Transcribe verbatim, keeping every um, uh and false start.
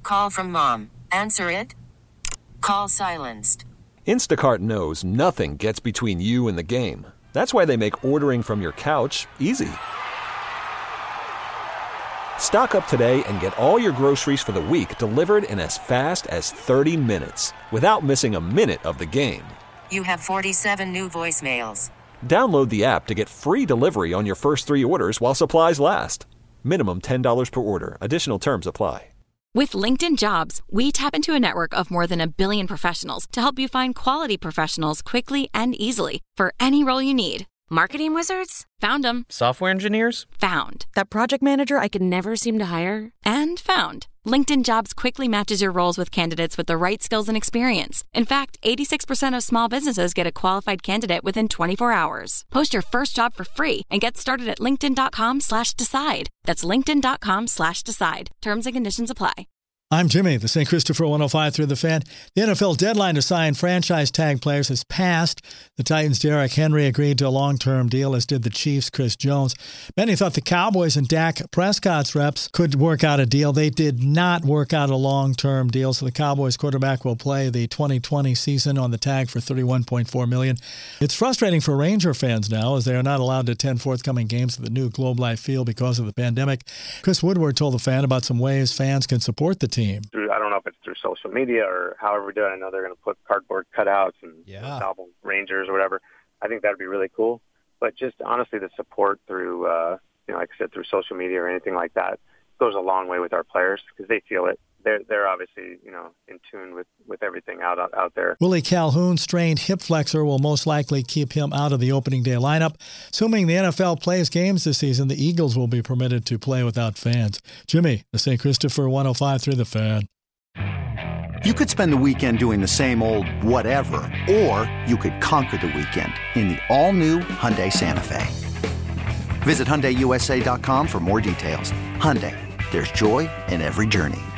call from mom. Answer it. Call silenced. Instacart knows nothing gets between you and the game. That's why they make ordering from your couch easy. Stock up today and get all your groceries for the week delivered in as fast as thirty minutes without missing a minute of the game. You have forty-seven new voicemails. Download the app to get free delivery on your first three orders while supplies last. Minimum ten dollars per order. Additional terms apply. With LinkedIn Jobs, we tap into a network of more than a billion professionals to help you find quality professionals quickly and easily for any role you need. Marketing wizards? Found them. Software engineers? Found. That project manager I could never seem to hire? And found. LinkedIn Jobs quickly matches your roles with candidates with the right skills and experience. In fact, eighty-six percent of small businesses get a qualified candidate within twenty-four hours. Post your first job for free and get started at linkedin.com slash decide. That's linkedin.com slash decide. Terms and conditions apply. I'm Jimmy, the Saint Christopher one oh five through the Fan. The N F L deadline to sign franchise tag players has passed. The Titans' Derrick Henry agreed to a long-term deal, as did the Chiefs' Chris Jones. Many thought the Cowboys and Dak Prescott's reps could work out a deal. They did not work out a long-term deal, so the Cowboys quarterback will play the twenty twenty season on the tag for thirty-one point four million dollars. It's frustrating for Ranger fans now, as they are not allowed to attend forthcoming games at the new Globe Life Field because of the pandemic. Chris Woodward told the Fan about some ways fans can support the team. Through, I don't know if it's through social media or however we do it. I know they're going to put cardboard cutouts and yeah. album Rangers or whatever. I think that would be really cool. But just honestly, the support through, uh, you know, like I said, through social media or anything like that goes a long way with our players because they feel it. They're they're obviously, you know, in tune with, with everything out, out out there. Willie Calhoun's strained hip flexor will most likely keep him out of the opening day lineup. Assuming the N F L plays games this season, the Eagles will be permitted to play without fans. Jimmy, the Saint Christopher one oh five through the Fan. You could spend the weekend doing the same old whatever, or you could conquer the weekend in the all-new Hyundai Santa Fe. Visit Hyundai U S A dot com for more details. Hyundai, there's joy in every journey.